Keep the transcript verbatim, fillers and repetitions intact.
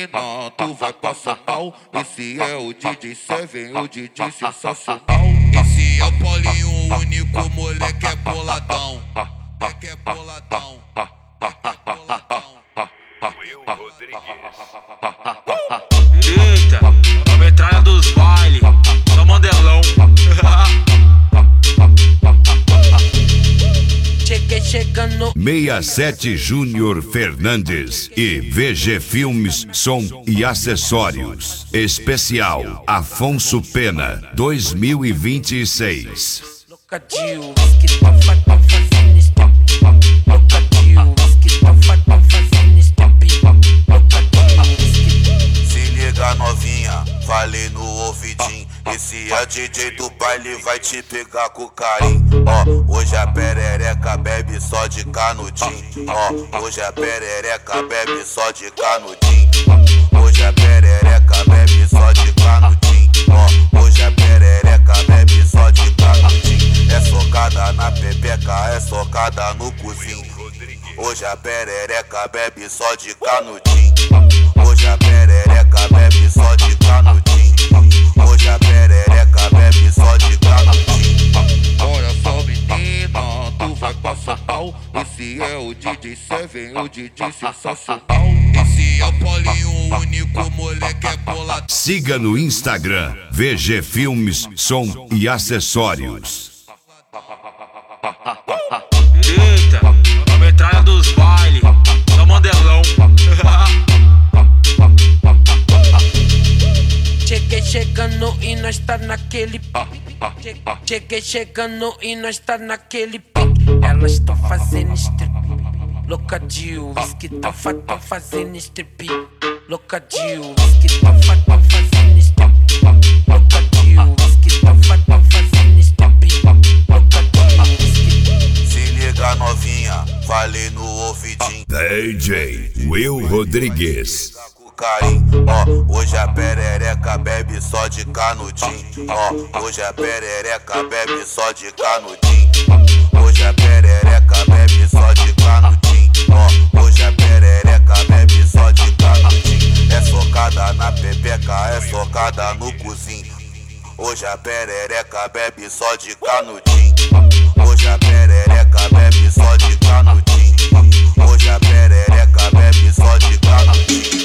menina, tu vai passar mal. Esse é o D J Seven, o D J sensacional. Esse é o Paulinho, o único moleque é boladão. Moleque é boladão. Moleque é boladão. Will Rodrigues. Eita, a metralha dos bailes, só mandelão. Cheguei chegando. sessenta e sete Júnior Fernandes e V G Filmes, Som e Acessórios. Especial Afonso Pena dois mil e vinte e seis. Locadinho, que tá fazendo step. Locadinho, que tá fazendo step. Se liga novinha, falei no ouvidinho. Esse é D J do baile, vai te pegar com carinho. Ó, hoje a perereca bebe só de canudinho. Ó, hoje a perereca bebe só de canudinho. Hoje a perereca bebe só de canudinho. Ó, hoje a perereca bebe só de canudinho. É socada na pepeca, é socada no cozinho. Hoje a perereca bebe só de canudinho. Hoje a perereca bebe só de canudinho. Hoje a perereca bebe só de canudinho. Olha só menina, tu vai passar mal. Esse é o D J Seven, o D J sensacional. Esse é o Paulinho, o único moleque é boladão. Siga no Instagram V G Filmes, Som e Acessórios. Eita, a metralha dos bailes, só mandelão. Cheguei chegando e nós tá naquele pique. Cheguei chegando e nós tá naquele pique. Elas tão fazendo strip. Locadinho, que tão tão fazendo strip. Locadinho, que tão tão fazendo strip. Locadinho, que tão tão fazendo strip. Locadinho. Se liga novinha, falei no ouvidinho. D J Will Rodrigues. Carinho, ó, hoje a perereca bebe só de canudinho. Ó, hoje a perereca bebe só de canudinho. Hoje a perereca bebe só de canudinho. Ó, hoje a perereca bebe só de canudinho. É socada na pepeca, é socada no cozinho. Hoje a perereca bebe só de canudinho. Hoje a perereca bebe só de canudinho. Hoje a perereca bebe só de canudinho.